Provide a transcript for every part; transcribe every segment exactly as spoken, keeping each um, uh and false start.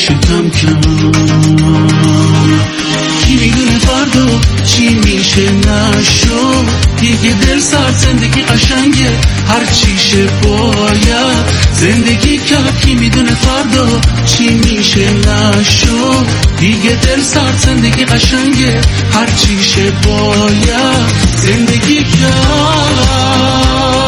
کم کم. کی میدونه فردا چی میشه نشو، دیگه دل سر زندگی قشنگه هر چیشه باید زندگی کرد. کی میدونه فردا چی میشه نشو، دیگه دل سر زندگی قشنگه هر چیشه باید زندگی کرد.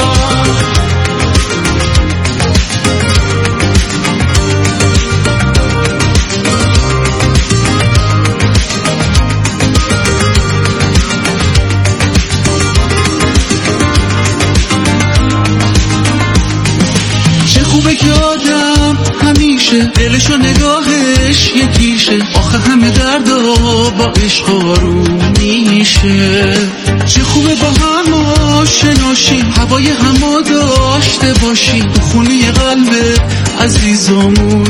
که آدم همیشه دلشو نگاهش یکیشه، آخه همه دردا با عشق آروم میشه. چه خوبه با هم آشنا شیم، هوای همو داشته باشیم، تو خونه قلب عزیزامون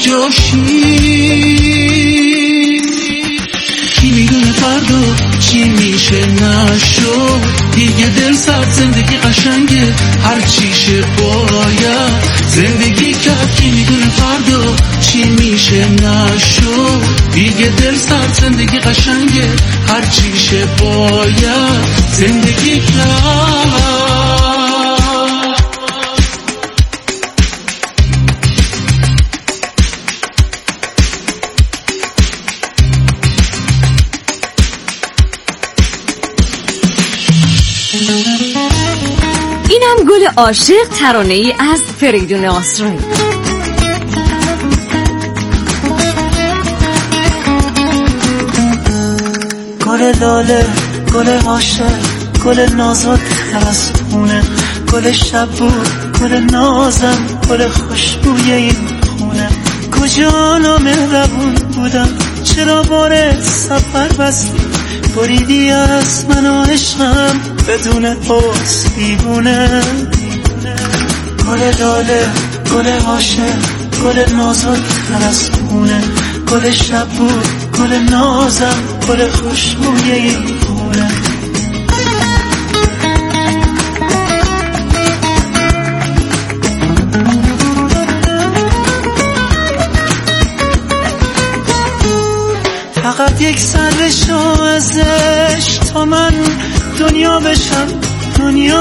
جاشیم. کی میدونه فردا چی میشه نشو، دیگه دل سرد زندگی قشنگه هر چیشه باید زندگی کرد. کی میدونه فردا چی میشه نشو، دیگه دل سرد زندگی قشنگه هر چیشه باید زندگی کرد. اینم گل عاشق، ترانه‌ای از فریدون آسرایی. گل لاله، گل عاشق، گل نازک از خونه، گل شب بود، گل نازم، گل خوشبوی این خونه. کجا نامهربون بودم، چرا بار سفر بستی، بریدی از من و عشقم بدون حس دیوونه. گل لاله، گل عاشق، گل نازک از خونه، گل شب بود، گل نازم، گل خوشبوی این خونه. فقط یک سرشو ازش تا من دنیا بشم دنیا،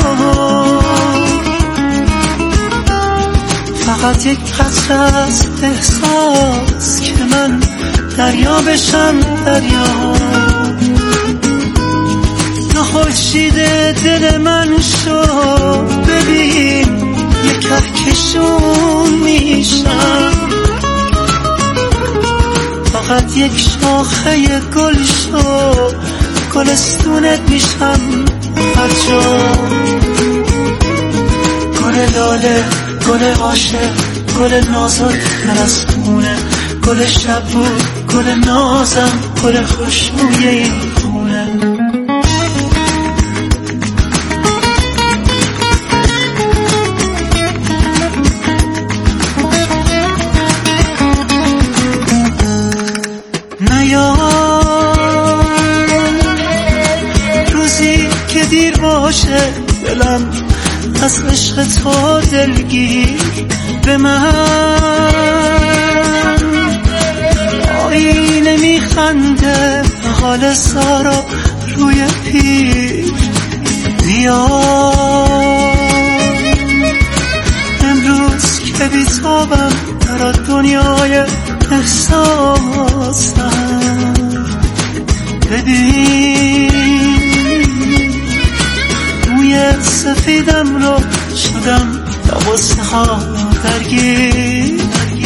فقط یک قطره از احساس که من دریا بشم دریا. تو خورشید دل من شو ببین یک کهکشون میشم، فقط یک شاخه گل شو گلستونت میشم هر جا. گل لاله، گل عاشق، گل نازک از خونه، گل شب بود، گل نازم، گل خوشبوی این خونه. دیر باشه دلم از عشق تو دلگیر به من، آینه میخنده حال سارا روی پیر. بیا امروز که بیتابم در دنیای احساسم، ببین سفیدم رو شدم با غصه ها درگیر.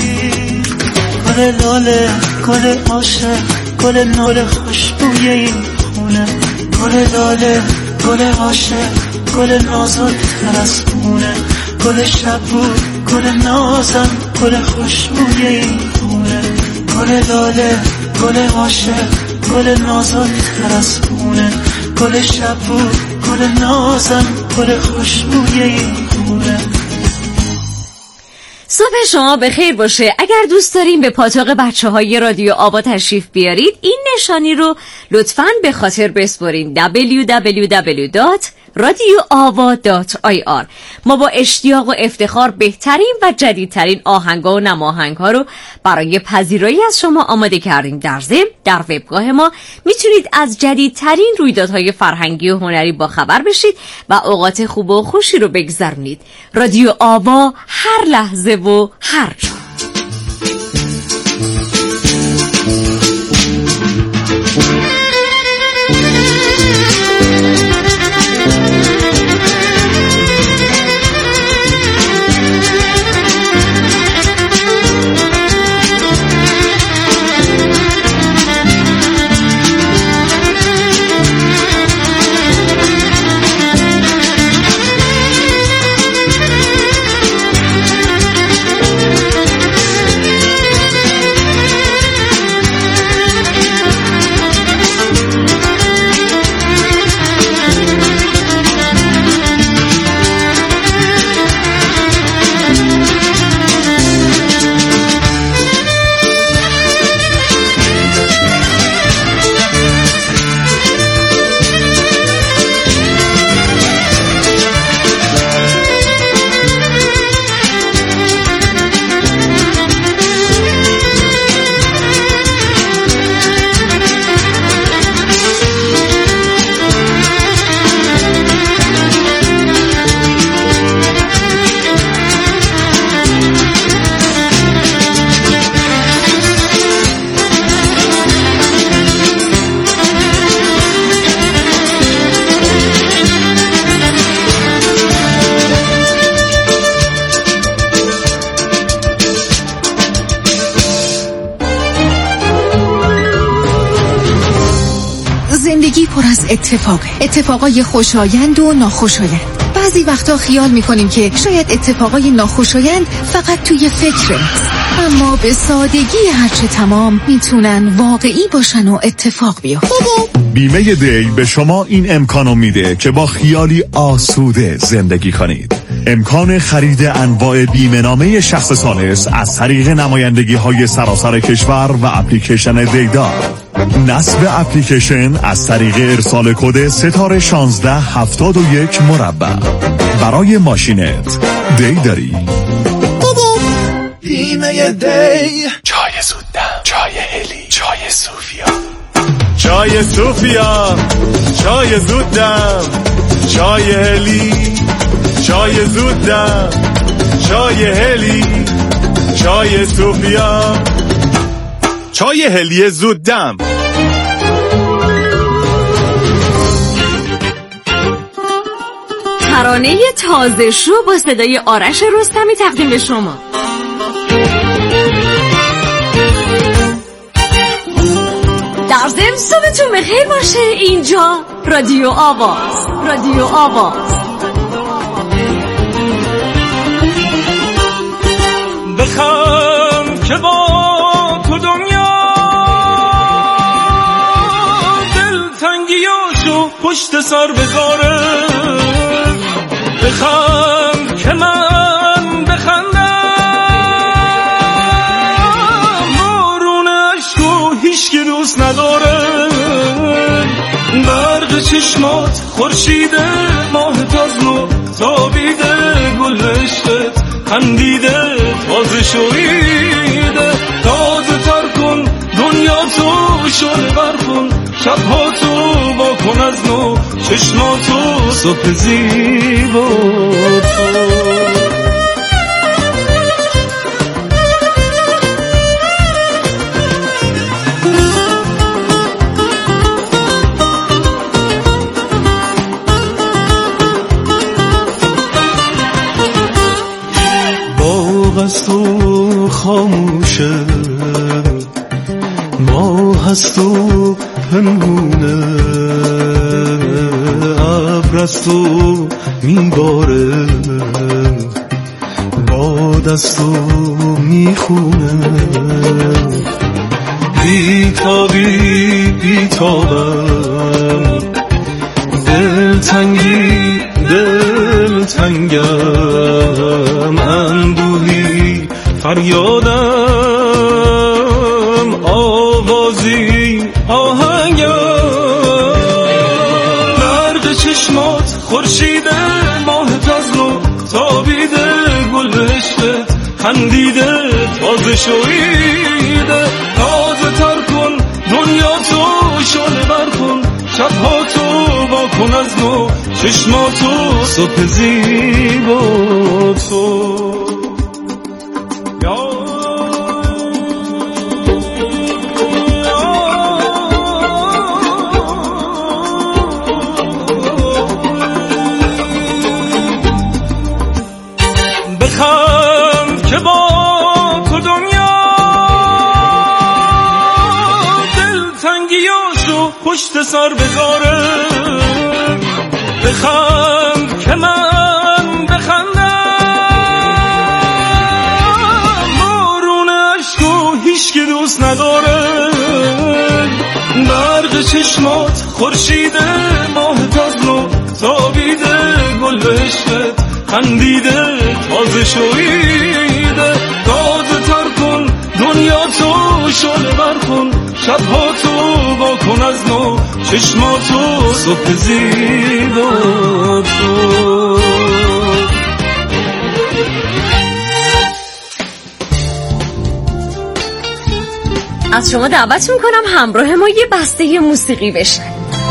گل لاله، گل عاشق، گل نور خوشبوی این خونه، گل لاله، گل عاشق، گل نازک از خونه، گل شب بود، گل نازم، گل خوشبوی این خونه. گل لاله، گل عاشق، گل نازک از خونه، گل شب بود، گل نازم، گل خوشبوی این خونه. صبح شما بخیر باشه. اگر دوست دارین به پاتوق بچه های رادیو آوا تشریف بیارید، این نشانی رو لطفاً به خاطر بسپارین: دبلیو دبلیو دبلیو دات رادیو آوا دات آی آر. ما با اشتیاق و افتخار بهترین و جدیدترین آهنگا و نماهنگ‌ها رو برای پذیرایی از شما آماده کردیم. در ضمن در وبگاه ما میتونید از جدیدترین رویدادهای فرهنگی و هنری با خبر بشید و اوقات خوب و خوشی رو بگذرونید. رادیو آوا، هر لحظه و هر جا. زندگی پر از اتفاقه، اتفاقای خوشایند و ناخوشایند. بعضی وقتا خیال میکنیم که شاید اتفاقای ناخوشایند فقط توی فکر ماست، اما به سادگی هرچه تمام میتونن واقعی باشن و اتفاق بیفته. بیمه دی به شما این امکانو میده که با خیالی آسوده زندگی کنید. امکان خرید انواع بیمه نامه شخص ثالث از طریق نمایندگی های سراسر کشور و اپلیکیشن دیدار. نصب اپلیکیشن از طریق ارسال کد ستاره شانزده هفتاد و یک مربع. برای ماشینت دی داری. بیمه دی. چای زودم، چای هلی، چای صوفیا، چای صوفیا، چای زودم، چای هلی، چای زودم، چای هلی، چای صوفیا، چای هلی زودم. ترانه تازه شو با صدای آرش رستمی تقدیم به شما. در ضمن صبحتون بخیر باشه. اینجا رادیو آواز، رادیو آواز. بخوام که با تو دنیا دلتنگیاشو پشت سر بذاره، بخوام که من بخندم بارون عشقو هیچ که دوست نداره، برق چشمات خورشیده ماه تازمو تابیده، گل عشقت خندیده تازه شویده، تازه تر کن دنیا تو شده برکن، شبها تو با کن از نو چشماتو صبح زیبا تو. هست و خاموشه، ما هست و پنهونه، ابر است و میباره، باد است و میخونه، بیتابی بیتابم، دلتنگی دلتنگم، اندوهی فریادم، آوازی آهنگم، برق چشمات خورشیده ماه تازه تابیده گل عشقت خندیده تازه شویده تازه تر کن دنیا تو شاله بر کن شبها تو با کن از نو چشماتو صبح زیبا تو بخند که با تو دنیا دلتنگیاشو پشت سر بذاره بخند که من بخندم بارون عشقو هیچ که دوست نداره برق چشمات خورشیده ماه تازه تابیده گل عشقت خندیده تازه شویده تازه تر کن دنیا تو شاله بر کن شبها تو با کن از نو چشماتو صبح زیبا تو از شما دعوت میکنم همراه ما یه بسته موسیقی بشن.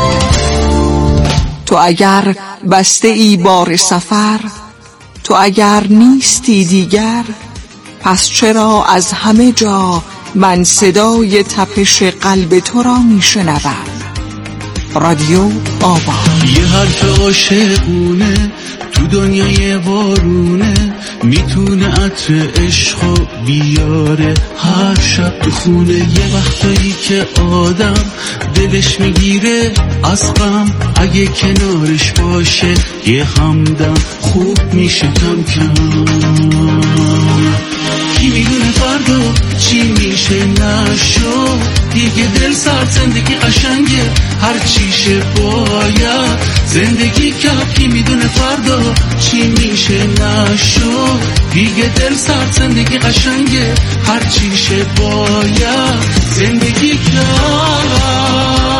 تو اگر بسته ای بار سفر، تو اگر نیستی دیگر، پس چرا از همه جا من صدای تپش قلب تو را میشنوم؟ رادیو آبان. یه حرف عاشقونه تو دنیای وارونه، میتونه عطر عشقو بیاره هر شب تو خونه. یه وقتایی که آدم دلش میگیره از غم، اگه کنارش باشه یه همدم خوب میشه کم کم. کی میدونه فردا چی میشه نشو، دیگه دل سرد زندگی قشنگه هر چیشه باید زندگی کرد. کی میدونه فردا چی میشه نشو، دیگه دل سرد زندگی قشنگه هر چیشه باید زندگی کرد.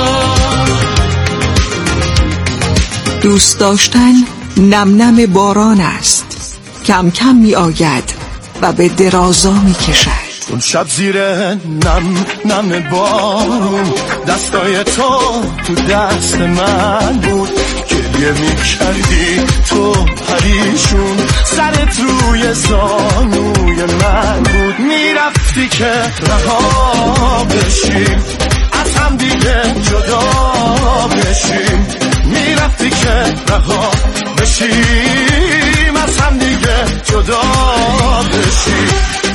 دوست داشتن نم نم باران است، کم کم می آید و به درازا می کشد. اون شب زیر نم نم بارون دستای تو تو دست من بود، گریه می کردی تو پریشون، سرت روی زانوی من بود. میرفتی که رها بشیم از هم دیگه جدا بشیم، میرفتی که رها بشیم از هم دیگه جدا بشیم.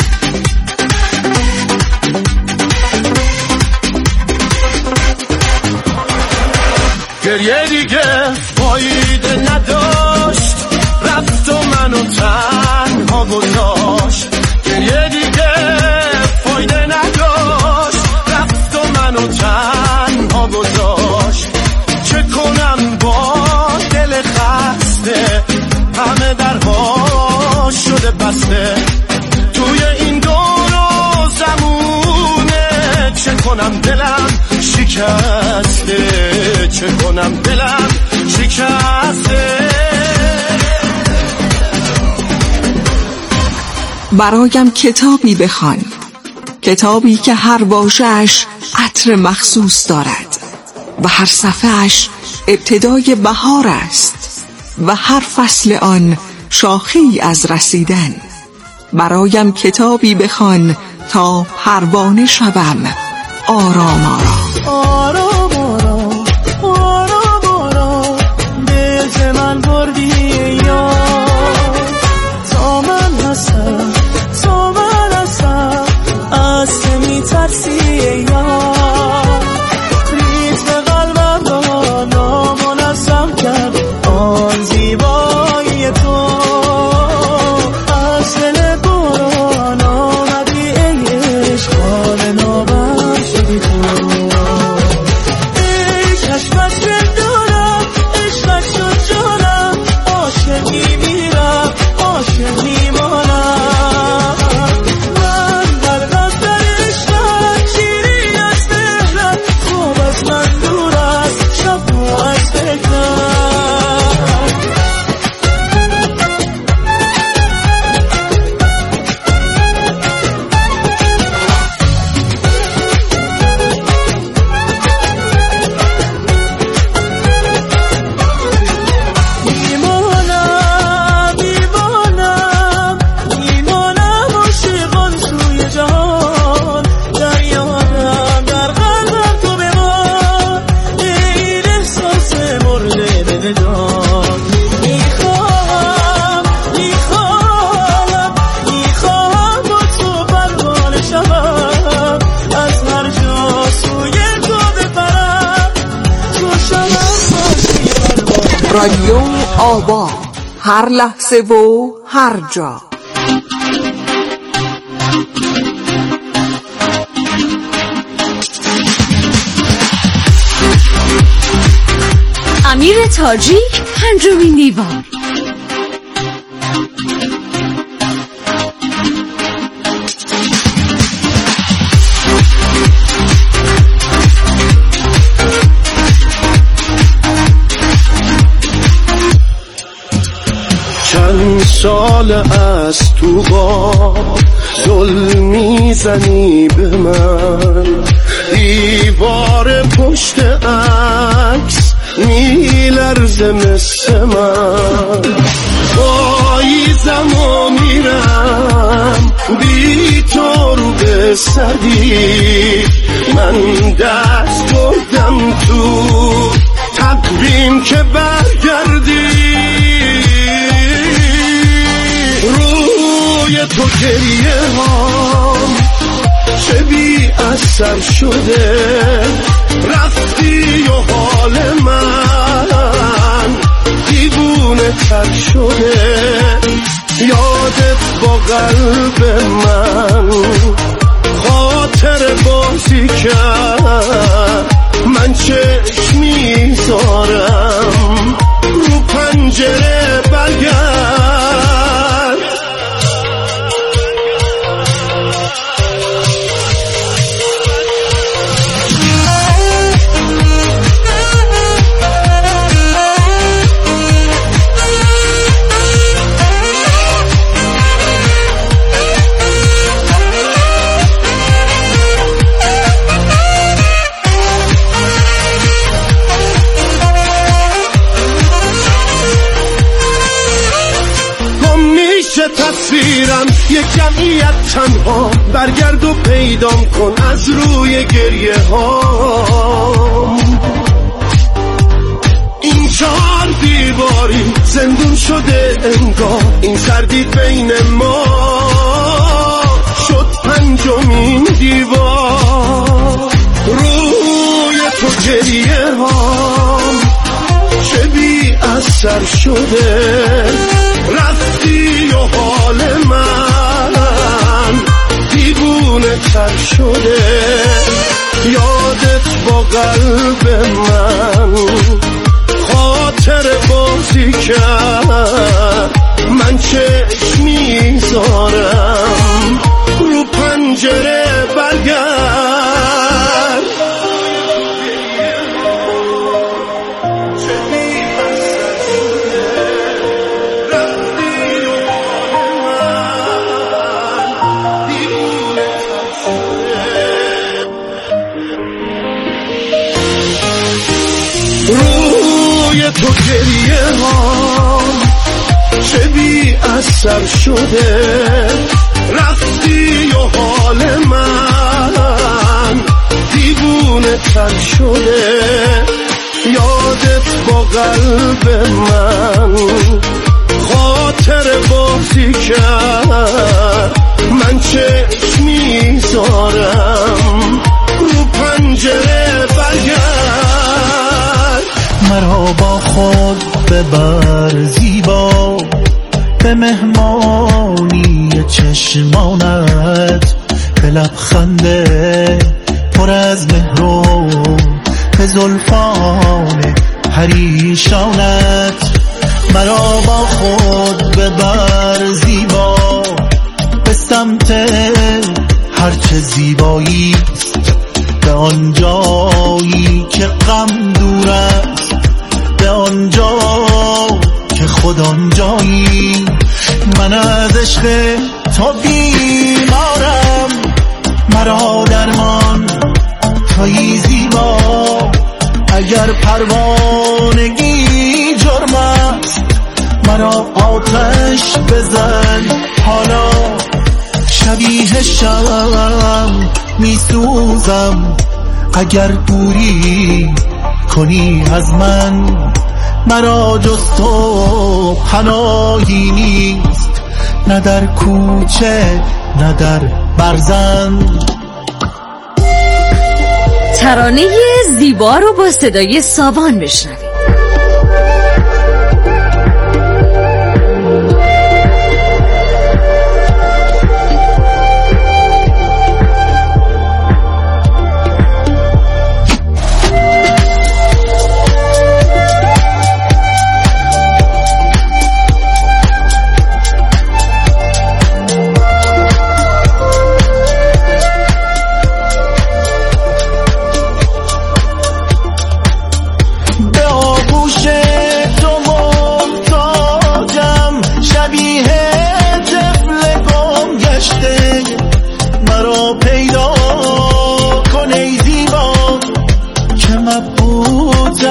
گریه دیگه فایده نداشت، رفت و منو تنها گذاشت. گریه دیگه فایده نداشت، رفت و منو تنها گذاشت. چه کنم با دل خسته، همه درها شده بسته توی این دور و زمونه. چه کنم دلم شکسته، چه کنم دلم شکسته. برایم کتابی بخوان، کتابی که هر واژه‌اش عطر مخصوص دارد و هر صفحه‌اش ابتدای بهار است و هر فصل آن شاخه‌ای از رسیدن. برایم کتابی بخوان تا پروانه شوم آرام آرام. آرام آرام آرام آرام دل من بردی یاد، تا من هستم تا من هستم از تو میترسی یاد. ریتم قلبم را نامنظم کرد آن زیبایی تو، از دل بران آمدی ای عشق حال نابم شدی تو. ای چشمت که دارم عشقت شد جانم، عاشق میمیرم عاشق میمانم. من در قصد عشقت رادیو آوا، هر لحظه و هر جا. امیر تاجیک، پنجمین دیوار. چند سال از تو با ظلم میزنی به من، دیوار پشت عکس میلرزه مثل من، پاییزم و میرم بی تو رو به سدی، من دست بردم تو تقویم که برگردی، روی تو گریه هام چه بی اثر شده، رفتی و حال من دیوونه تر شده، یادت با قلب من خاطر بازی کرد، من چشم میذارم رو پنجره برگرد. تصویرم یک جمعیت تنها، برگرد و پیدام کن از روی گریه ها، این چهار دیواری زندون شده انگار، این سردی بین ما شد پنجمین دیوار، روی تو گریه ها چه بی اثر شده، رفتی و حال من دیوونه تر شده، یادت با قلب من خاطر بازی کرد، من چشم میذارم رو پنجره برگرد. روی تو گریه ها چه بی اثر شده، رفتی و حال من دیوونه تر شده، یادت با قلب من خاطر بازی کرد، من چشم میذارم رو پنجره برگرد. مرا با خود ببر زیبا به مهمانی چشمانت، به لبخنده پر از مهر و به زلفان پریشانت، مرا با خود ببر زیبا به سمت هرچه زیبایی است، به آن جایی که غم دور است، به آنجا که خود آنجایی، من از عشق تو بیمارم، مرا درمان تویی زیبا، اگر پروانگی جرم است مرا آتش بزن، حالا شبیه شم میسوزم، اگر دوری کنی از من، مرا جز تو پناهی نیست، نه در کوچه نه در برزن. ترانه زیبا رو با صدای ساوان بشنوید.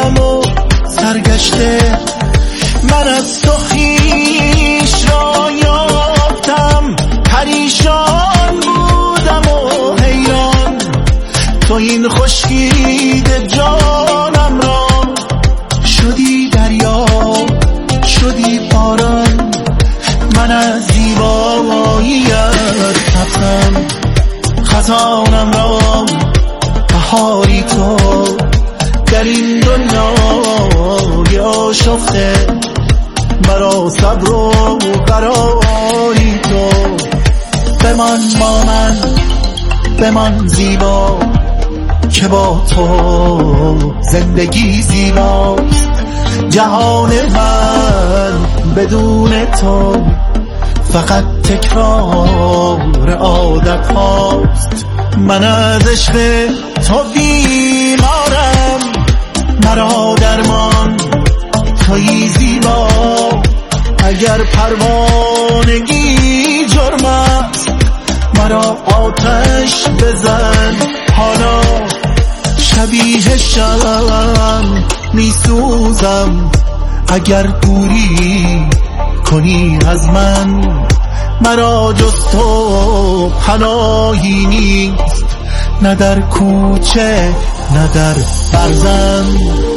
بودم و سرگشته، من از تو خویش را یافتم، پریشان بودم و حیران، تو این خشکیده جانم را شدی دریا، شدی باران، من از زیباییت رفتم، خزانم را بهاری تو در این دنیای آشفته، مرا صبر و قراری تو، بمان با من بمان زیبا، که با تو زندگی زیباست، جهان من بدون تو فقط تکرار عادت هاست، من از عشق تو بیمارم، مرا درمان تویی زیبا، اگر پروانگی جرم است مرا آتش بزن حالا، شبیه شم میسوزم اگر دوری کنی از من، مرا جز تو پناهی نیست، نه در کوچه نه در برزن.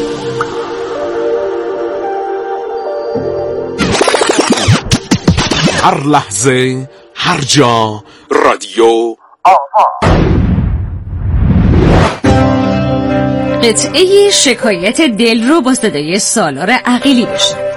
هر لحظه هر جا رادیو قطعه شکایت دل رو با صدای سالار عقیلی بشنوید.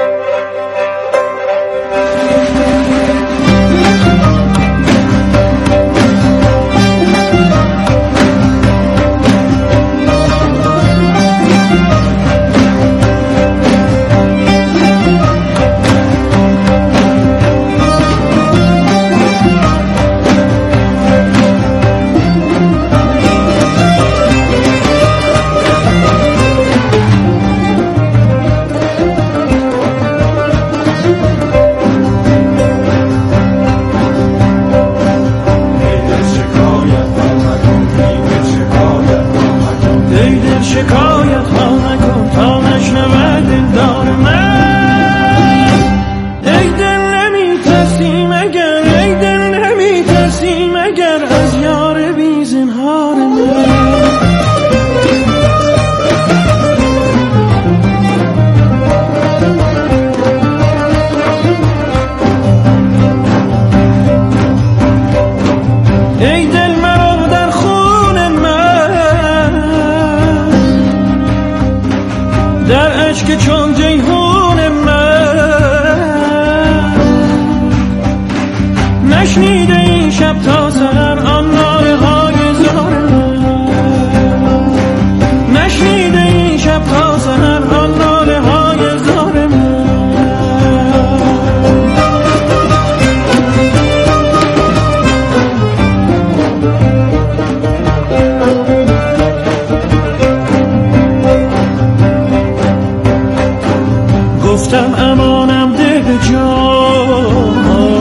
گفتم امانم ده به جان،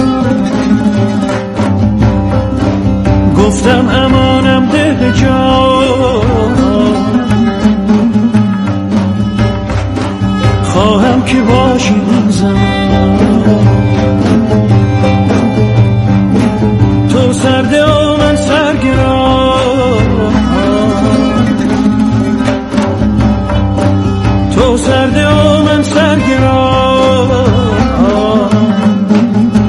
گفتم امانم ده به جان، خواهم که باشی این زمان، تو سرده و من سرگران، تو سرده و من سرگران،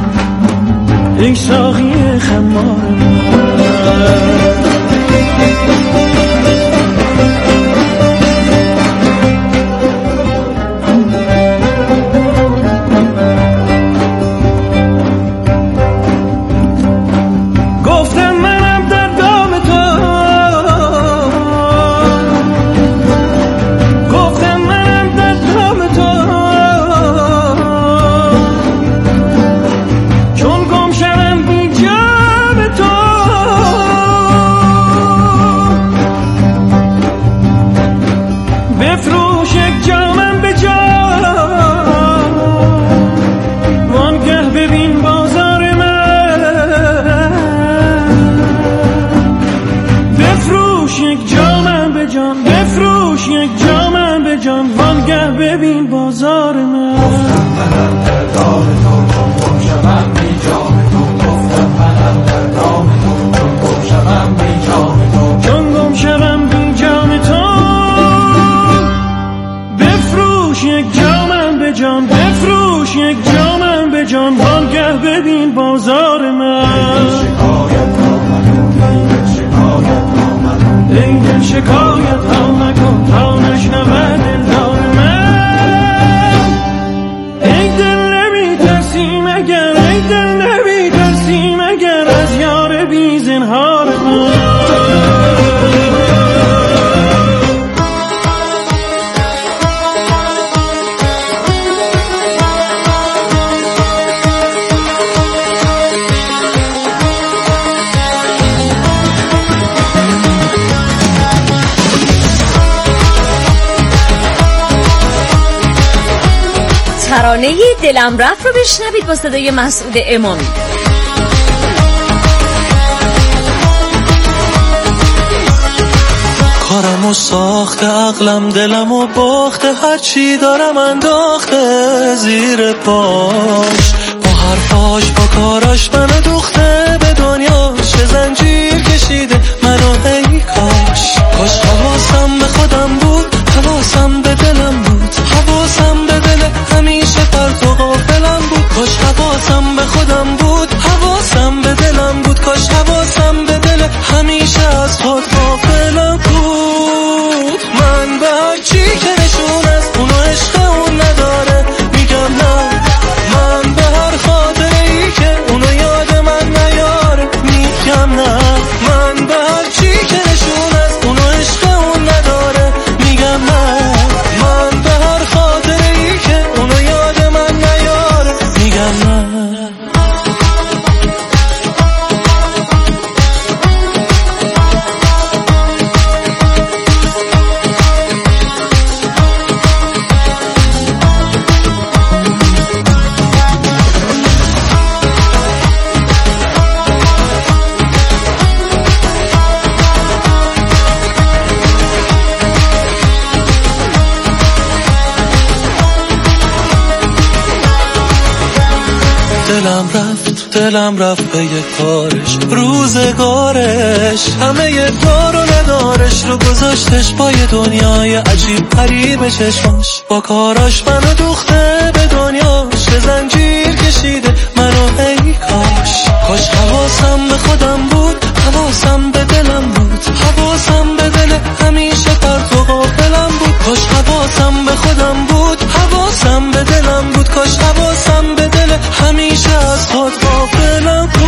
ای ساقی خمار من. ترانه دلم رفت رو بشنوید با صدای مسعود امامی. کارمو ساخته، عقلم دلمو باخته، هرچی دارم انداخته زیر پاش، با حرفاش با کاراش منو دوخته به دنیاش، چه زنجیر کشیده منو ای کاش. کاش حواسم به خودم بود، حواسم به دلم بود، حواسم به دل همیشه پرت و غافلم بود. کاش حواسم به خودم بود، حواسم به دلم بود، کاش حواسم به دل همیشه از خود غافلم بود. من به هر چی که نشون از اونو عشق اون نداره میگم نه، من به هر خاطره ای که اونو یاد من نیاره میگم نه، من به هر چی که نشون از اونو عشق اون نداره میگم نه، من به هر خاطره ای که اونو یاد من نیاره میگم نه. دلم رفت دلم رفت به یه کارش، روزگارش همه دار و ندارش رو گذاشتش با یه دنیای عجیب غریب چشماش، با کاراش منو دوخته به دنیاش، چه زنجیر کشیده منو ای کاش. کاش حواسم به خودم بود، حواسم به دلم بود، حواسم به دل همیشه پرت و غافلم بود. کاش حواسم به خودم بود، حواسم به دلم بود، کاش حواسم به دل همیشه از خود غافلم بود.